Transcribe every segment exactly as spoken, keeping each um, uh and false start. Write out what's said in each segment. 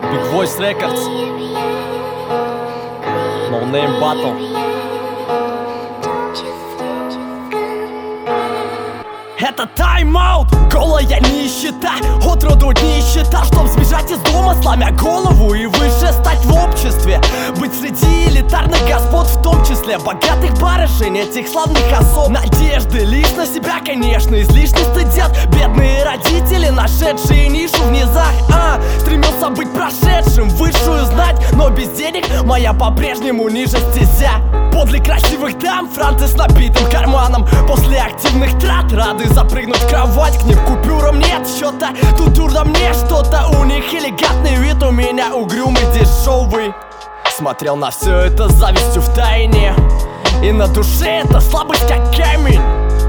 Big Voice Records, No Name Battle. Это тайм-аут, голая нищета, от роду нищета. Чтоб сбежать из дома, сломя голову и выше стать в обществе. Быть среди элитарных господ, в том числе богатых барышень, этих славных особ. Надежды лишь на себя, конечно, излишне стыдят бедные родители, нашедшие нишу в низах. А, стремился быть прошедшим, высшую знать, но без денег моя по-прежнему ниже стезя. Подле красивых дам, франты с набитым карманом. После активных трат рады запрыгнуть в кровать. К ним купюрам нет счета, тут дурно мне что-то. У них элегантный вид, у меня угрюмый дешевый. Смотрел на все это с завистью в тайне, и на душе эта слабость как камень.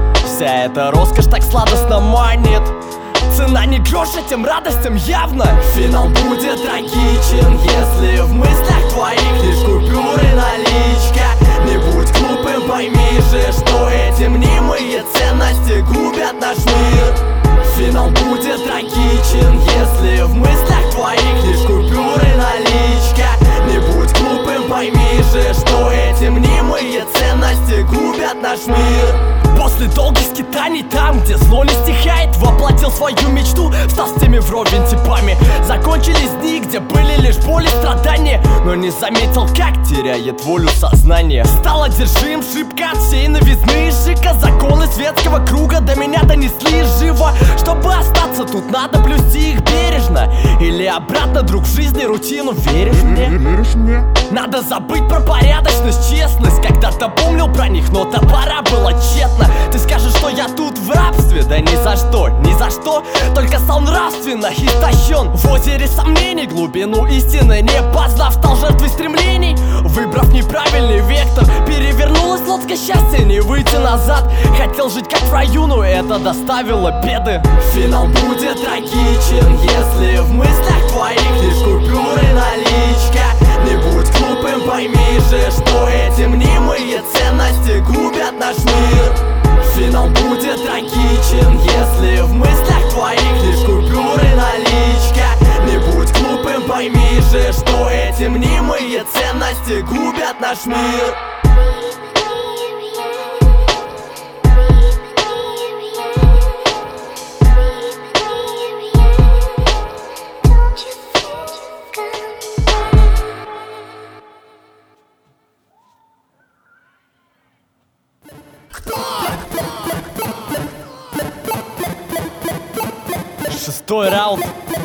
Вся эта роскошь так сладостно манит. Цена не грош этим радостям явно. Финал будет трагичен, если в мыслях твоих лишь купюры наличка. Не будь глупым, пойми же, что эти мнимые ценности губят наш мир. Финал будет трагичен, если в мыслях твоих лишь купюры наличка. Не будь глупым, пойми же, что эти мнимые ценности губят наш мир. После долгих скитаний там, где зло не стихает, воплотил свою мечту, стал с теми вровень типами. Закончились дни, где были лишь боль и страдания, но не заметил, как теряет волю сознание. Стал одержим шибко от всей новизны шика. Законы светского круга до меня донесли живо. Чтобы остаться тут, надо плюсти их бережно. Или обратно, друг, в жизни рутину. Веришь мне? Веришь мне? Надо забыть про порядочность, честность. Когда-то помнил про них, но топора было тщетно. Ты скажешь, что я тут в рабстве? Да ни за что, ни за что. Только стал нравственно истощен. В озере сомнений глубину истины не познав, стал жертвой стремлений. Выбрав неправильный вектор, перевернулась лодка счастья, не выйти назад. Хотел жить как в раю, но это доставило беды. Финал будет трагичен, если в мыслях твоих лишь купюры наличка. Не будь глупым, пойми же, что эти мнимые ценности губят наш мир. Финал будет трагичен, если в мыслях твоих лишь купюры наличка. Не будь глупым, пойми же, что эти мнимые ценности губят наш мир. Шестой раунд.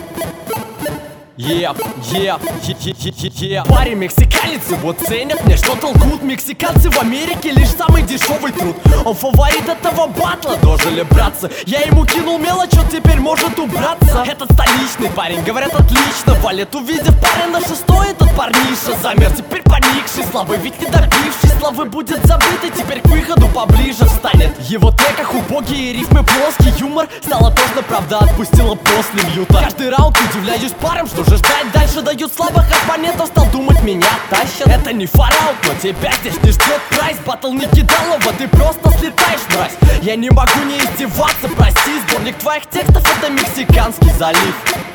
Еп, еп, еп. Парень мексиканец, его ценят, мне что толкут. Мексиканцы в Америке лишь самый дешевый труд. Он фаворит этого батла, дожили братцы. Я ему кинул мелочь, он теперь может убраться. Этот столичный парень, говорят, отлично валит. Увидев парня на шестой, этот парниша замер. Теперь поникший, славы ведь не добивший славы будет забыт, и теперь к выходу поближе встанет. В его треках убогие рифмы, плоский юмор. Стало поздно, правда отпустила после мьюта. Каждый раунд удивляюсь парам, что же ждать дальше. Дают слабых оппонентов, стал думать, меня тащат. Это не фараут, но тебя здесь не ждет прайс. Батл не кидалово, ты просто слетаешь, мразь. Я не могу не издеваться, прости. Сборник твоих текстов — это Мексиканский залив.